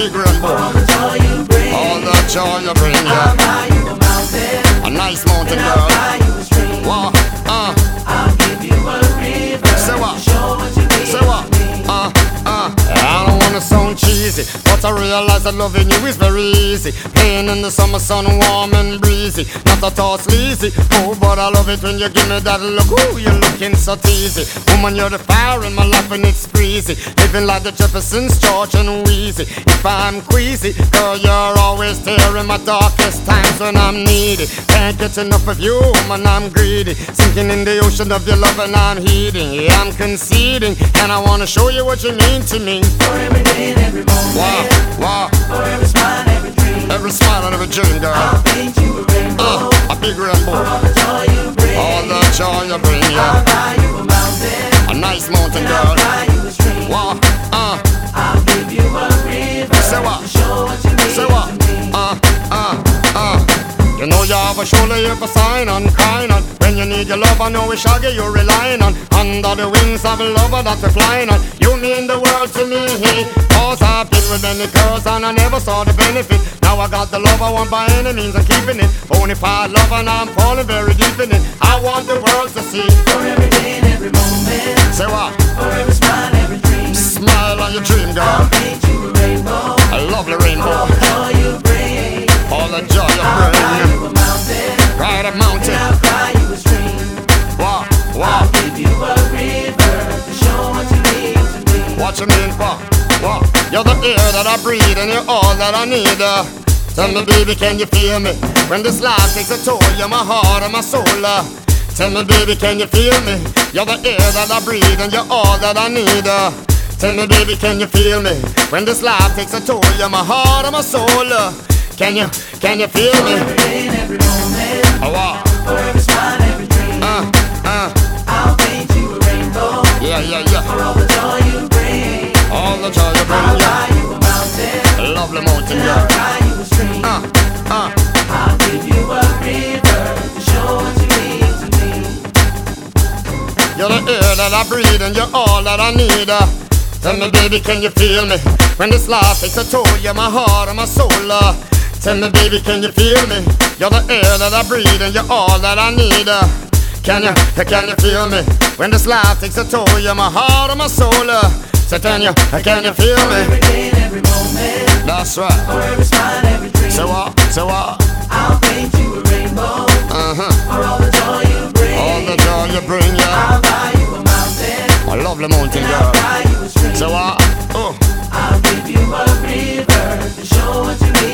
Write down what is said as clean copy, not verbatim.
big rainbow. For all the joy you bring. All the joy you bring, I'll yeah. buy you a mountain. A nice mountain, And girl. I'll buy you a stream. Wow, I'll give you a river. Say what? To show what you mean say what? to me. I don't wanna sound cheesy, but I realize that loving you is very easy. Playing in the summer sun, warm and breezy. Not at all sleazy. Oh, but I love it when you give me that look. Ooh, you're looking so teasy. Woman, you're the fire in my life when it's breezy. Living like the Jeffersons, George and Wheezy. If I'm queasy, girl, you're always there in my darkest times when I'm needy. Can't get enough of you, woman, I'm greedy. Sinking in the ocean of your love and I'm heeding. Yeah, I'm conceding, and I wanna show you what you mean to me. For every day and every moment. Wow, For every smile and every dream. every smile and every dream, girl. I'll paint you a rainbow. A big rainbow. For all the joy you bring. All the joy you bring, I'll yeah. buy you a mountain. A nice mountain, And I'll girl. buy you a stream. Wow, I'll give you a river. Say what? To show what you mean say what? to me. You know you have a shoulder you can sign on, crying on. When you need your love, I know we shall get you relying on. Under the wings of love that we're flying on. You mean the world to me. Cause I've been with many girls and I never saw the benefit. Now I got the love I want by any means, I'm keeping it. Bonafide love and I'm falling very deep in it. I want the world to see. For every day and every moment. Say what? For every smile and every dream. Smile on your dream, I'll girl. paint you a rainbow. A lovely For all rainbow. the joy you bring. All the joy you I'll buy bring. you a mountain. Ride a And mountain. I'll buy you a stream. Wow, I'll wow. give you a river. To show what you mean to me. What you mean for? What? You're the air that I breathe and you're all that I need. Tell me, baby, can you feel me? When this life takes a toll, you're my heart and my soul. Tell me, baby, can you feel me? You're the air that I breathe and you're all that I need. Tell me, baby, can you feel me? When this life takes a toll, you're my heart and my soul. Can you feel For me? every day and every moment. Oh, wow. For every smile and every dream. I'll paint you a rainbow. Yeah, yeah, yeah. For all the joy you bring. All the joy you I'll bring, buy yeah. you a mountain. A lovely mountain, And I'll girl. buy you a stream. I'll give you a river. To show what you mean to me. You're the air that I breathe and you're all that I need. Tell me, baby, can you feel me? When this life takes a toll, you're my heart and my soul. Tell me, baby, can you feel me? You're the air that I breathe and you're all that I need. Can you feel me? When this life takes a toll, you're my heart and my soul. So can you feel For me? every day and every moment. That's right. For every smile and every dream. So what? I'll paint you a rainbow. For all the joy you bring. All the joy you bring, yeah. I'll buy you a mountain. A lovely mountain, And I'll girl. buy you a stream. So what? I'll give you a river. To show what you mean